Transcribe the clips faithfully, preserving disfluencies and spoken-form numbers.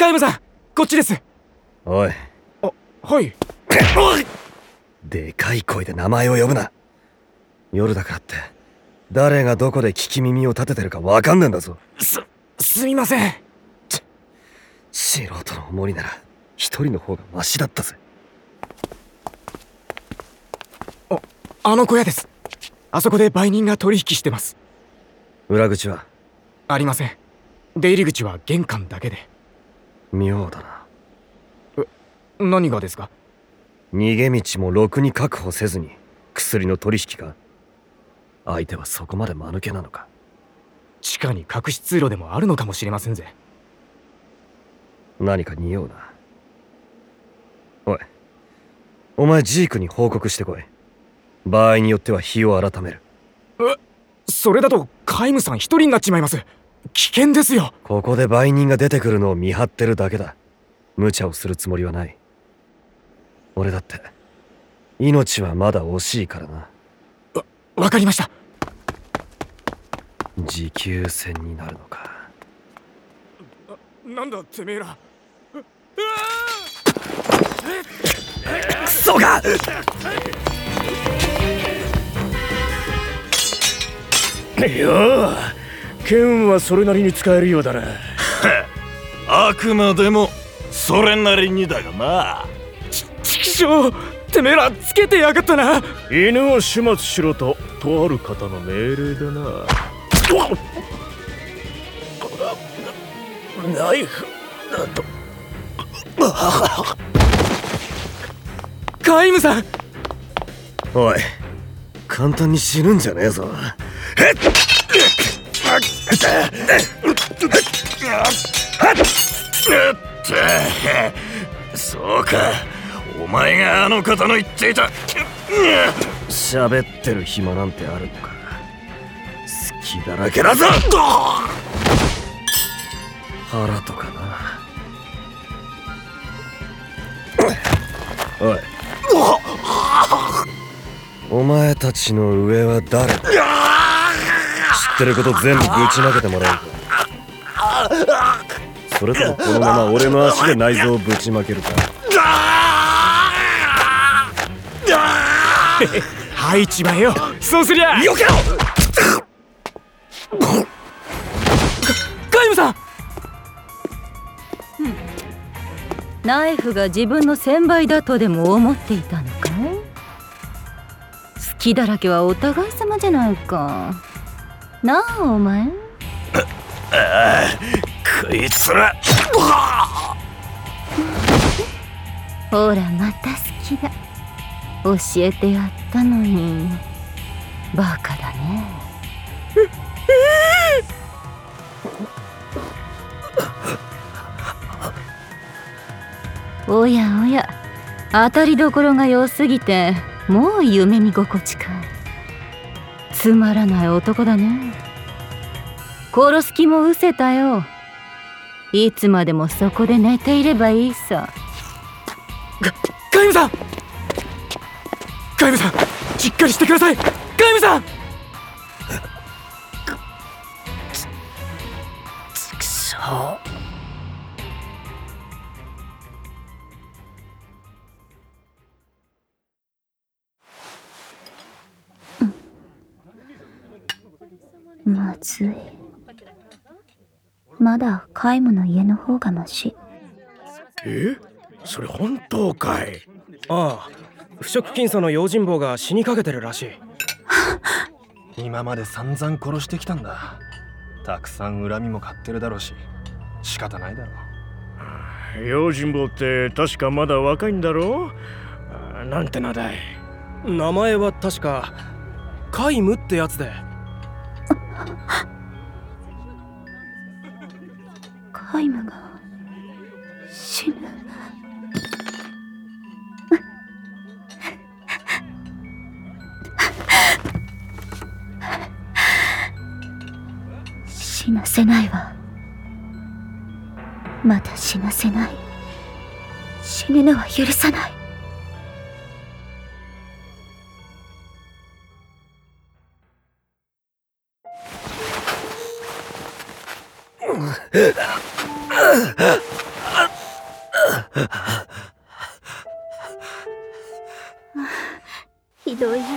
カイムさん、こっちです。 おい。 あ、はい。 でかい声で名前を呼ぶな。夜だからって誰がどこで聞き耳を立ててるかわかんねえんだぞ。 す、すみません。 素人のおもりなら一人の方がマシだったぜ。 あ、あの小屋です。あそこで売人が取引してます。 裏口は？ ありません。出入り口は玄関だけで。 妙だな。 え、何がですか？ 逃げ道もろくに確保せずに薬の取引か？相手はそこまで間抜けなのか？ 地下に隠し通路でもあるのかもしれませんぜ。 何か匂うな。おい、お前ジークに報告してこい。場合によっては日を改める。 え、それだとカイムさん一人になっちまいます。危険ですよ。 ここで売人が出てくるのを見張ってるだけだ。無茶をするつもりはない。俺だって命はまだ惜しいからな。 わ、わかりました。 持久戦になるのか。 な、なんだてめえら。 クソが！ いや、剣はそれなりに使えるようだな。 あくまでもそれなりにだがな。 ち、ちくしょう、てめえらつけてやがったな。 犬を始末しろととある方の命令だな。ナイフだと。 カイムさん。 おい、簡単に死ぬんじゃねえぞ。 そうか、お前があの方の言っていた。 喋ってる暇なんてあるのか。好きだらけだぞ。腹とかな。おい、お前たちの上は誰だ？知ってること全部ぶちまけてもらうか。それともこのまま俺の足で内臓をぶちまけるか。 吐いちまえよ。そうすりゃ。 よけろ！ カイムさん。 ナイフが自分の専売だとでも思っていたのかい？隙だらけはお互い様じゃないか。なあお前。 ああ、こいつら。 ほらまた好きだ。教えてやったのに。バカだね。おやおや、当たりどころが良すぎてもう夢見心地か。つまらない男だね。殺す気も失せたよ。いつまでもそこで寝ていればいいさ。 カカイムさん。カイムさん、しっかりしてください。カイムさん。 ちくしょう。 まずい。まだカイムの家の方がマシ。 え？それ本当かい？ ああ、腐食筋層の用心棒が死にかけてるらしい。 今まで散々殺してきたんだ。たくさん恨みも買ってるだろうし、仕方ないだろう。用心棒って確かまだ若いんだろう？なんて名だい？ 名前は確かカイムってやつで。 カイムが死ぬ。死なせないわ。まだ死なせない。死ぬのは許さない。 ひどい汗。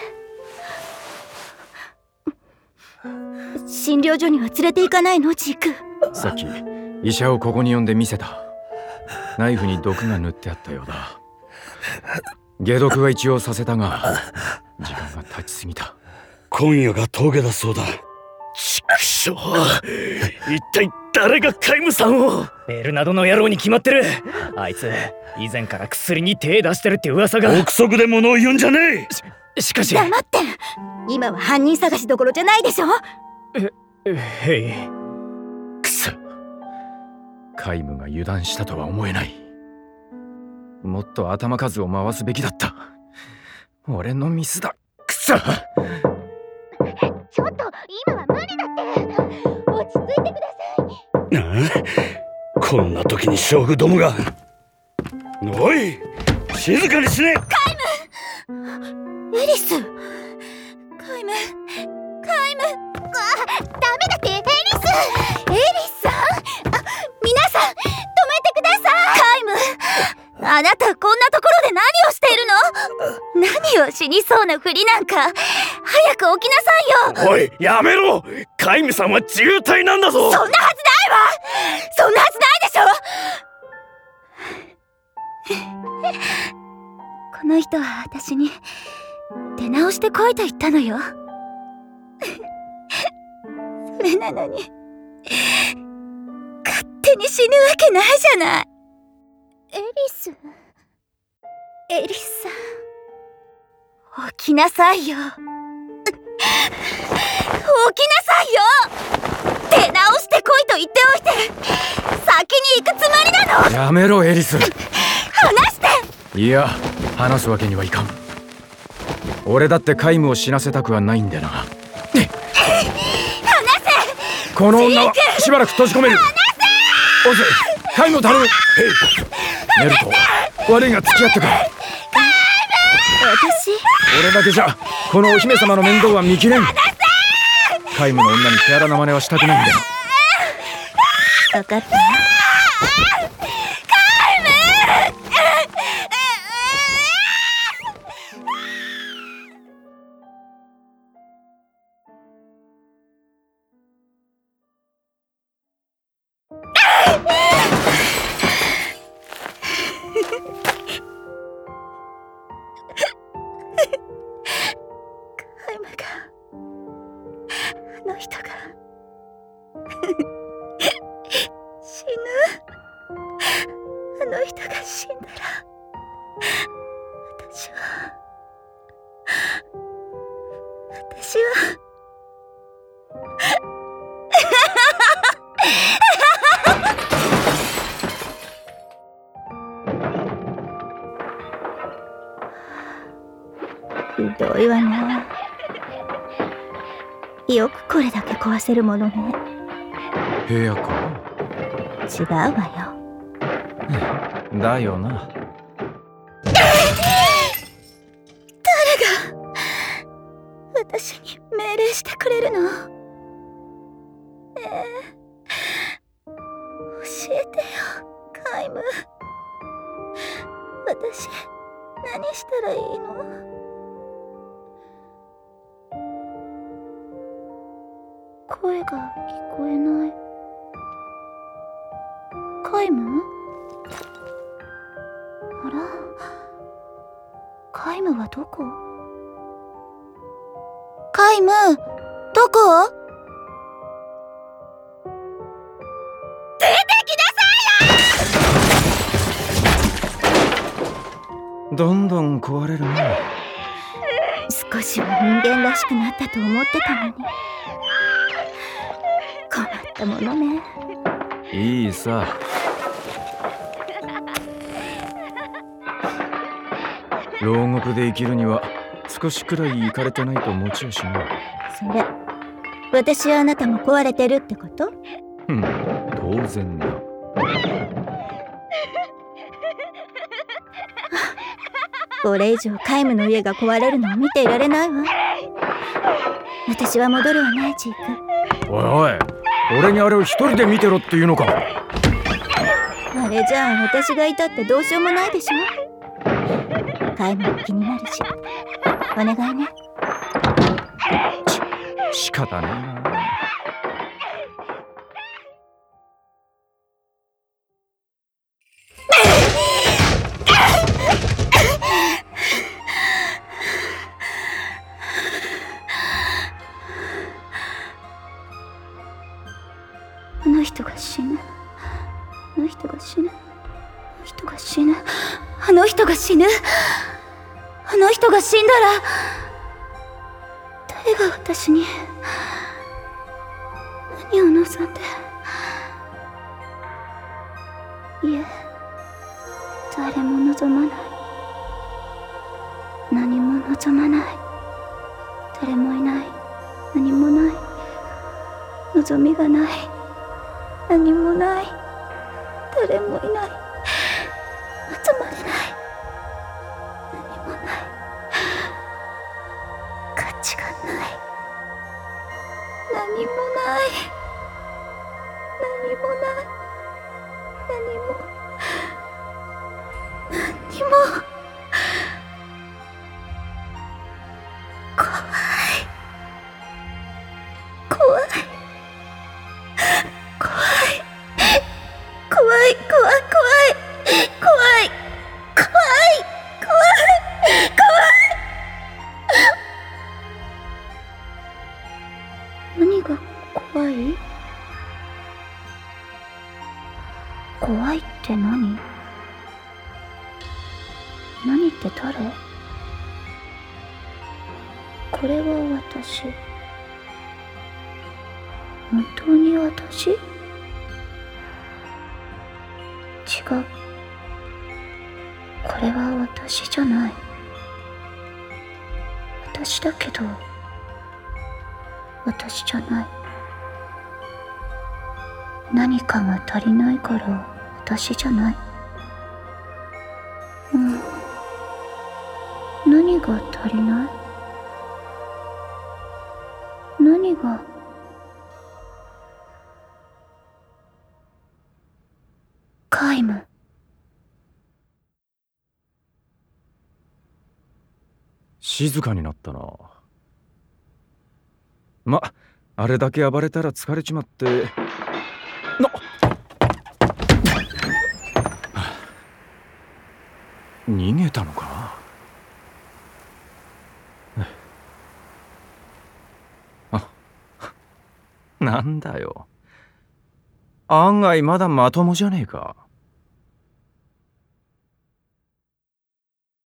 診療所には連れて行かないの、ジーク？ さっき医者をここに呼んで見せた。ナイフに毒が塗ってあったようだ。解毒は一応させたが時間が経ちすぎた。 今夜が峠だそうだ。ちくしょう、一体誰がカイムさんを。 ベルナドの野郎に決まってる。あいつ以前から薬に手出してるって噂が。 憶測で物を言うんじゃねえ。し, しかし黙って。今は犯人探しどころじゃないでしょ。 えへい。 くそ、カイムが油断したとは思えない。もっと頭数を回すべきだった。俺のミスだ。くそ。 ちょっと今は無理だって。落ち着いてください。 ああ、こんな時に娼婦どもが。おい、静かにしね。 カイム。エリス。カイム。カイム。あ、ダメだって。エリス。エリスさん。あ、皆さん止めてください。カイム。あなたこんなところで何をしているの？何を死にそうなふりなんか。早く起きなさいよ。 おい、やめろ。カイムさんは自衛隊なんだぞ。 そんなはずないわ。そんなはずないでしょ。この人は私に出直してこいと言ったのよ。それなのに勝手に死ぬわけないじゃない。エリス、エリスさん、起きなさいよ。起きなさいよ。出直してこいと言っておいて先に行くつもりなの。 やめろエリス。 話して。 いや、話すわけにはいかん。俺だってカイムを死なせたくはないんだな。話せ。 この女はしばらく閉じ込める。 話せ。 オズ、カイムを頼む。ネルト、悪いが付き合ってくれ。 私、 俺だけじゃこのお姫様の面倒は見きれん。カイムの女に手荒な真似はしたくないんだよ。 分かった。ひどいわね。よくこれだけ壊せるものね。 部屋か。 違うわよ。 だよな。 誰が私に命令してくれるの？えー、教えてよ、カイム。私、何したらいいの？声が聞こえない。カイム？あら、カイムはどこ？カイム、どこ？出てきなさいよ！ どんどん壊れるね。 少しは人間らしくなったと思ってたのに。困ったものね。 いいさ。牢獄で生きるには少しくらいイカれてないと持ちやしない。 それ、私やあなたも壊れてるってこと？ うん、当然だ。 これ以上カイムの家が壊れるのを見ていられないわ。私は戻るわね、ジーク。 おいおい、俺にあれを一人で見てろっていうのか。 ああれじゃあ私がいたってどうしようもないでしょ。カイムも気になるし、お願いね。 し仕方ねえな。 あの人が死ぬ。あの人が死ぬ。あの人が死ぬ。あの人が死ぬ。あの人が死んだら、誰が私に何を望んで。いえ、誰も望まない。何も望まない。誰もいない。何もない。望みがない。何もない。誰もいない。望まれない。何もない。価値がない。何もない。何もない。何も何も怖い。怖い。怖い。怖い。怖い。怖い。怖い。怖い。怖い。怖い。何が怖い？怖いって何？何って誰？これは私。本当に私？違う。これは私じゃない。私だけど、私じゃない。何かが足りないから私じゃない。うん。何が足りない？何が？カイム。 静かになったな。ま、あれだけ暴れたら疲れちまって。な逃げたのか？あ、なんだよ。案外まだまともじゃねえか。